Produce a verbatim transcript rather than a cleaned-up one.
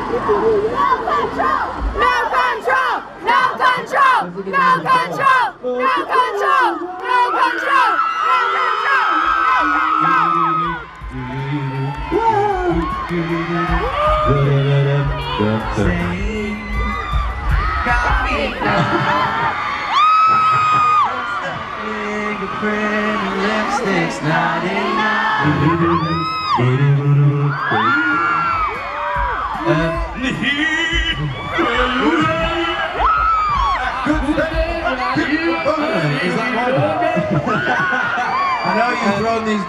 No control! No control! No control! No control! No control! Fingerprint and lipstick's not enough. I know you've thrown these